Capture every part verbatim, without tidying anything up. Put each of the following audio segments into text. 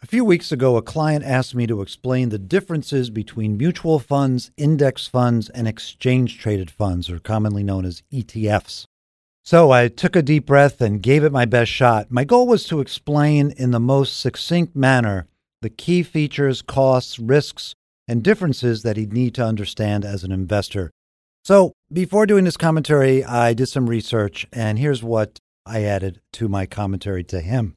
A few weeks ago, a client asked me to explain the differences between mutual funds, index funds, and exchange-traded funds, or commonly known as E T Fs. So I took a deep breath and gave it my best shot. My goal was to explain in the most succinct manner the key features, costs, risks, and differences that he'd need to understand as an investor. So before doing this commentary, I did some research, and here's what I added to my commentary to him.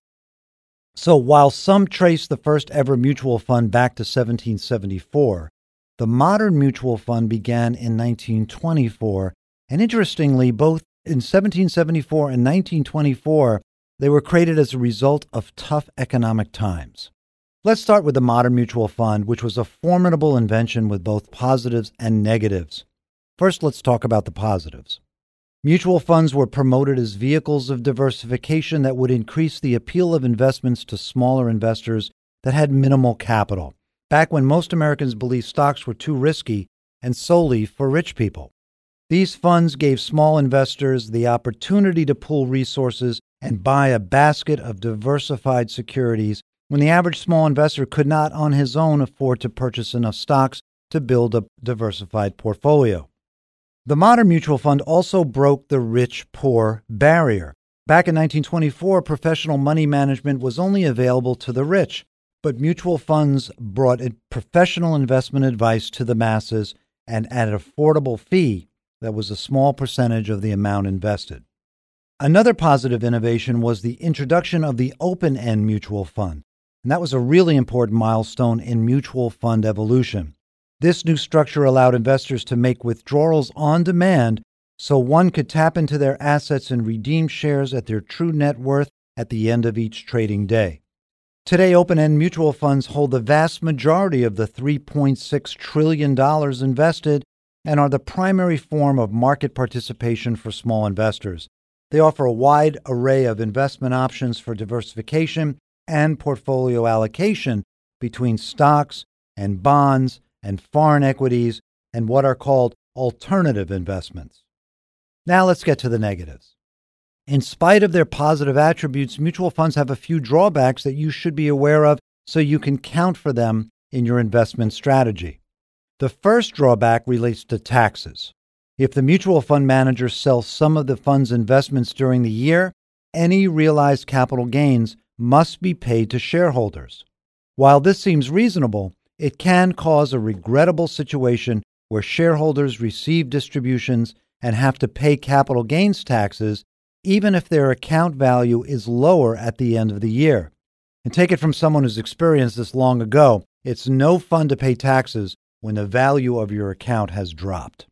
So while some trace the first ever mutual fund back to seventeen seventy-four, the modern mutual fund began in nineteen twenty-four, and interestingly, both in seventeen seventy-four and nineteen twenty-four, they were created as a result of tough economic times. Let's start with the modern mutual fund, which was a formidable invention with both positives and negatives. First, let's talk about the positives. Mutual funds were promoted as vehicles of diversification that would increase the appeal of investments to smaller investors that had minimal capital, back when most Americans believed stocks were too risky and solely for rich people. These funds gave small investors the opportunity to pool resources and buy a basket of diversified securities when the average small investor could not on his own afford to purchase enough stocks to build a diversified portfolio. The modern mutual fund also broke the rich-poor barrier. Back in nineteen twenty-four, professional money management was only available to the rich, but mutual funds brought professional investment advice to the masses and at an affordable fee that was a small percentage of the amount invested. Another positive innovation was the introduction of the open-end mutual fund, and that was a really important milestone in mutual fund evolution. This new structure allowed investors to make withdrawals on demand so one could tap into their assets and redeem shares at their true net worth at the end of each trading day. Today, open-end mutual funds hold the vast majority of the three point six trillion dollars invested and are the primary form of market participation for small investors. They offer a wide array of investment options for diversification and portfolio allocation between stocks and bonds and foreign equities, and what are called alternative investments. Now let's get to the negatives. In spite of their positive attributes, mutual funds have a few drawbacks that you should be aware of so you can count for them in your investment strategy. The first drawback relates to taxes. If the mutual fund manager sells some of the fund's investments during the year, any realized capital gains must be paid to shareholders. While this seems reasonable, it can cause a regrettable situation where shareholders receive distributions and have to pay capital gains taxes even if their account value is lower at the end of the year. And take it from someone who's experienced this long ago, it's no fun to pay taxes when the value of your account has dropped.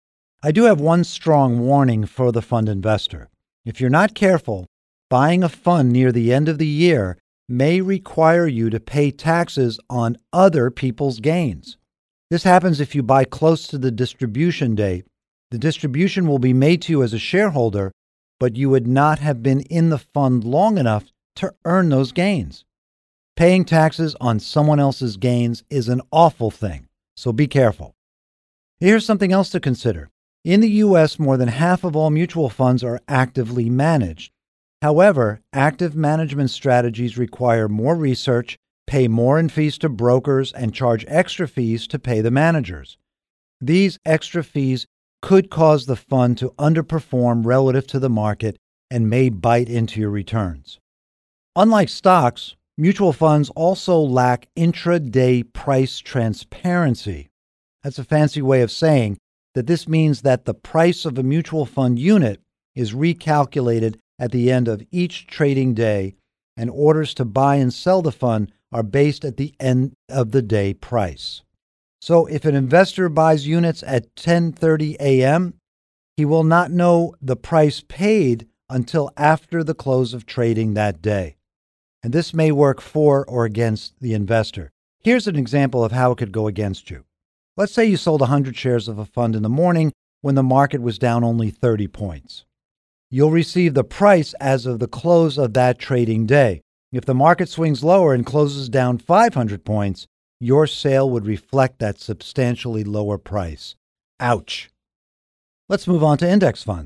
I do have one strong warning for the fund investor. If you're not careful, buying a fund near the end of the year may require you to pay taxes on other people's gains. This happens if you buy close to the distribution date. The distribution will be made to you as a shareholder, but you would not have been in the fund long enough to earn those gains. Paying taxes on someone else's gains is an awful thing, so be careful. Here's something else to consider. In the U S, more than half of all mutual funds are actively managed. However, active management strategies require more research, pay more in fees to brokers, and charge extra fees to pay the managers. These extra fees could cause the fund to underperform relative to the market and may bite into your returns. Unlike stocks, mutual funds also lack intraday price transparency. That's a fancy way of saying that this means that the price of a mutual fund unit is recalculated at the end of each trading day, and orders to buy and sell the fund are based at the end of the day price. So if an investor buys units at ten thirty a.m., he will not know the price paid until after the close of trading that day. And this may work for or against the investor. Here's an example of how it could go against you. Let's say you sold one hundred shares of a fund in the morning when the market was down only thirty points. You'll receive the price as of the close of that trading day. If the market swings lower and closes down five hundred points, your sale would reflect that substantially lower price. Ouch. Let's move on to index funds.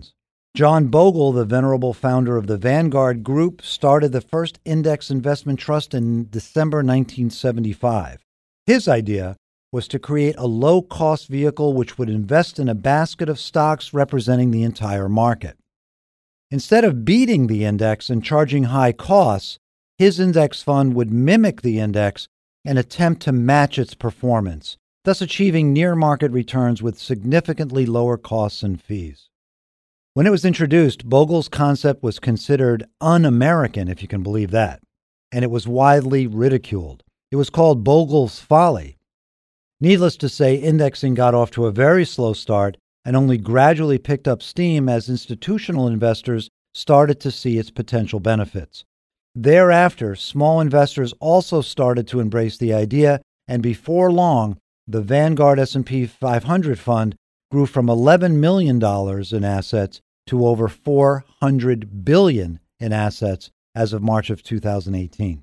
John Bogle, the venerable founder of the Vanguard Group, started the first index investment trust in December nineteen seventy-five. His idea was to create a low-cost vehicle which would invest in a basket of stocks representing the entire market. Instead of beating the index and charging high costs, his index fund would mimic the index and attempt to match its performance, thus achieving near-market returns with significantly lower costs and fees. When it was introduced, Bogle's concept was considered un-American, if you can believe that, and it was widely ridiculed. It was called Bogle's folly. Needless to say, indexing got off to a very slow start and only gradually picked up steam as institutional investors started to see its potential benefits. Thereafter, small investors also started to embrace the idea, and before long, the Vanguard S and P five hundred fund grew from eleven million dollars in assets to over four hundred billion dollars in assets as of March of two thousand eighteen.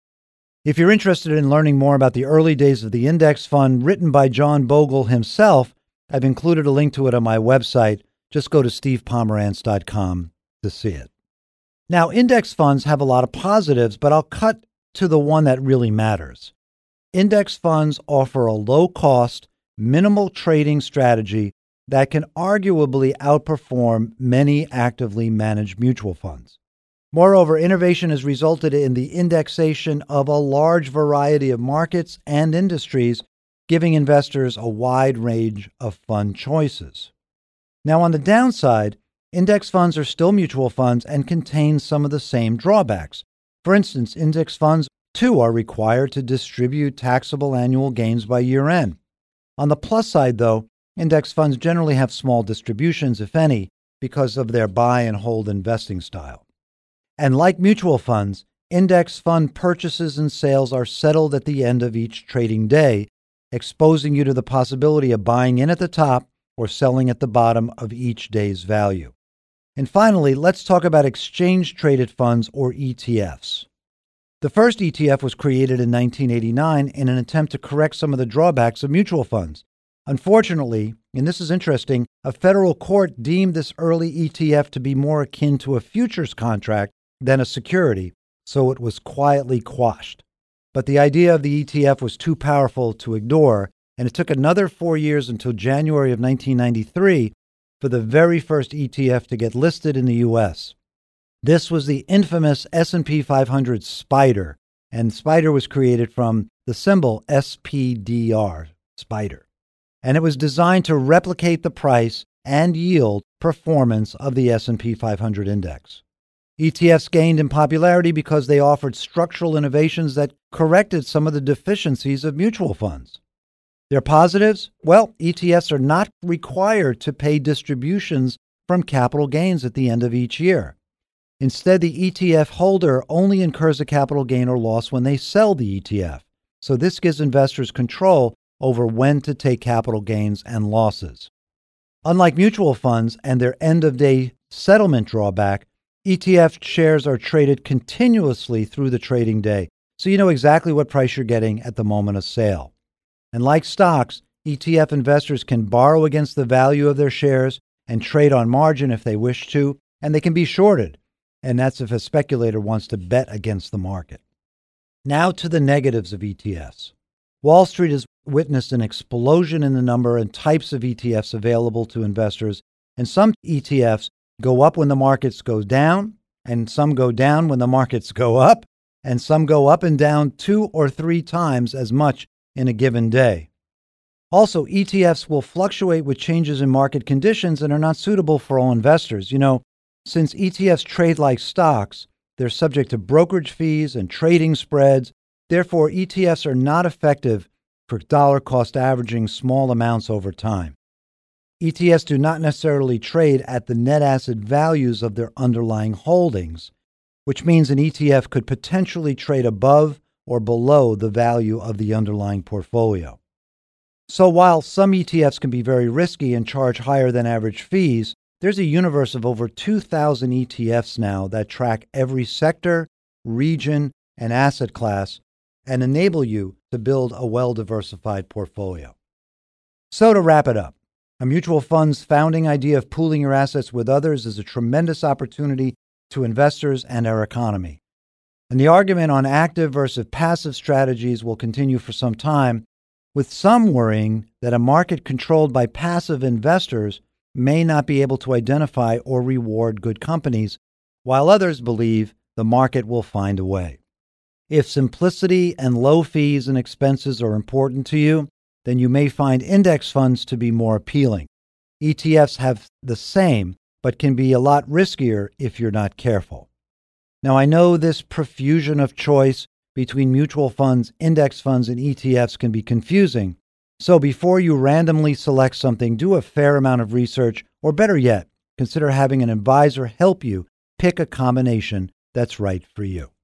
If you're interested in learning more about the early days of the index fund written by John Bogle himself, I've included a link to it on my website. Just go to steve pomerantz dot com to see it. Now, index funds have a lot of positives, but I'll cut to the one that really matters. Index funds offer a low-cost, minimal trading strategy that can arguably outperform many actively managed mutual funds. Moreover, innovation has resulted in the indexation of a large variety of markets and industries, giving investors a wide range of fund choices. Now, on the downside, index funds are still mutual funds and contain some of the same drawbacks. For instance, index funds, too, are required to distribute taxable annual gains by year-end. On the plus side, though, index funds generally have small distributions, if any, because of their buy and hold investing style. And like mutual funds, index fund purchases and sales are settled at the end of each trading day, exposing you to the possibility of buying in at the top or selling at the bottom of each day's value. And finally, let's talk about exchange-traded funds, or E T Fs. The first E T F was created in nineteen eighty-nine in an attempt to correct some of the drawbacks of mutual funds. Unfortunately, and this is interesting, a federal court deemed this early E T F to be more akin to a futures contract than a security, so it was quietly quashed. But the idea of the E T F was too powerful to ignore, and it took another four years until January of nineteen ninety-three for the very first E T F to get listed in the U S. This was the infamous S and P five hundred SPDR, and SPDR was created from the symbol S P D R, SPDR. And it was designed to replicate the price and yield performance of the S and P five hundred index. E T Fs gained in popularity because they offered structural innovations that corrected some of the deficiencies of mutual funds. Their positives? Well, E T Fs are not required to pay distributions from capital gains at the end of each year. Instead, the E T F holder only incurs a capital gain or loss when they sell the E T F. So this gives investors control over when to take capital gains and losses. Unlike mutual funds and their end-of-day settlement drawback, E T F shares are traded continuously through the trading day, so you know exactly what price you're getting at the moment of sale. And like stocks, E T F investors can borrow against the value of their shares and trade on margin if they wish to, and they can be shorted, and that's if a speculator wants to bet against the market. Now to the negatives of E T Fs. Wall Street has witnessed an explosion in the number and types of E T Fs available to investors, and some E T Fs go up when the markets go down, and some go down when the markets go up, and some go up and down two or three times as much in a given day. Also, E T Fs will fluctuate with changes in market conditions and are not suitable for all investors. You know, since E T Fs trade like stocks, they're subject to brokerage fees and trading spreads. Therefore, E T Fs are not effective for dollar-cost averaging small amounts over time. E T Fs do not necessarily trade at the net asset values of their underlying holdings, which means an E T F could potentially trade above or below the value of the underlying portfolio. So while some E T Fs can be very risky and charge higher than average fees, there's a universe of over two thousand E T Fs now that track every sector, region, and asset class and enable you to build a well-diversified portfolio. So to wrap it up, A mutual fund's founding idea of pooling your assets with others is a tremendous opportunity to investors and our economy. And the argument on active versus passive strategies will continue for some time, with some worrying that a market controlled by passive investors may not be able to identify or reward good companies, while others believe the market will find a way. If simplicity and low fees and expenses are important to you, then you may find index funds to be more appealing. E T Fs have the same, but can be a lot riskier if you're not careful. Now, I know this profusion of choice between mutual funds, index funds, and E T Fs can be confusing. So before you randomly select something, do a fair amount of research, or better yet, consider having an advisor help you pick a combination that's right for you.